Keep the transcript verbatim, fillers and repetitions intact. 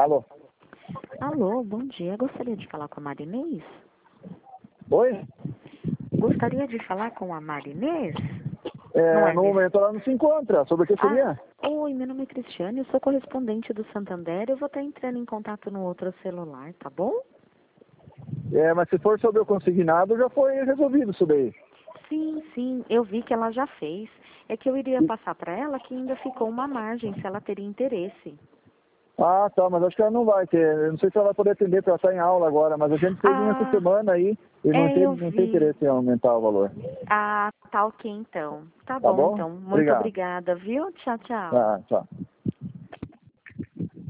Alô? Alô, bom dia. Gostaria de falar com a Marinês? Oi? Gostaria de falar com a Marinês? É, Não é no mesmo? momento ela não se encontra. Sobre o que seria? Ah, oi, meu nome é Cristiane, eu sou correspondente do Santander. Eu vou estar entrando em contato no outro celular, tá bom? É, mas se for sobre o consignado, já foi resolvido isso daí. Sim, sim, eu vi que ela já fez. É que eu iria passar para ela que ainda ficou uma margem, se ela teria interesse. Ah, tá, mas acho que ela não vai ter. Eu não sei se ela vai poder atender, porque ela está em aula agora, mas a gente fez uma essa Ah, semana aí e não é, tem, eu não tem vi. interesse em aumentar o valor. Ah, tá ok então. Tá Tá bom bom? então. Muito Obrigado. obrigada, viu? Tchau, tchau. Ah, tchau.